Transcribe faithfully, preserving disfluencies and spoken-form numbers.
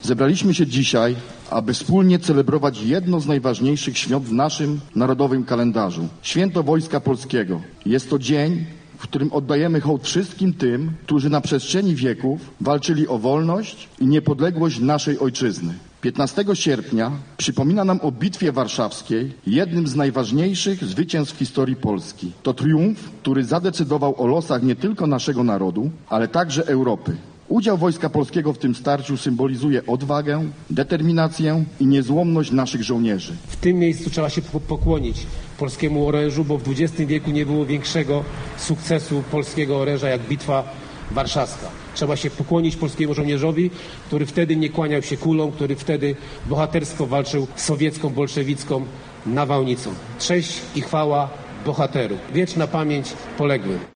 Zebraliśmy się dzisiaj, aby wspólnie celebrować jedno z najważniejszych świąt w naszym narodowym kalendarzu. Święto Wojska Polskiego. Jest to dzień, w którym oddajemy hołd wszystkim tym, którzy na przestrzeni wieków walczyli o wolność i niepodległość naszej ojczyzny. piętnastego sierpnia przypomina nam o Bitwie Warszawskiej, jednym z najważniejszych zwycięstw w historii Polski. To triumf, który zadecydował o losach nie tylko naszego narodu, ale także Europy. Udział Wojska Polskiego w tym starciu symbolizuje odwagę, determinację i niezłomność naszych żołnierzy. W tym miejscu trzeba się pokłonić polskiemu orężu, bo w dwudziestym wieku nie było większego sukcesu polskiego oręża jak Bitwa Warszawska. Trzeba się pokłonić polskiemu żołnierzowi, który wtedy nie kłaniał się kulą, który wtedy bohatersko walczył z sowiecką, bolszewicką nawałnicą. Cześć i chwała bohaterów. Wieczna pamięć poległym.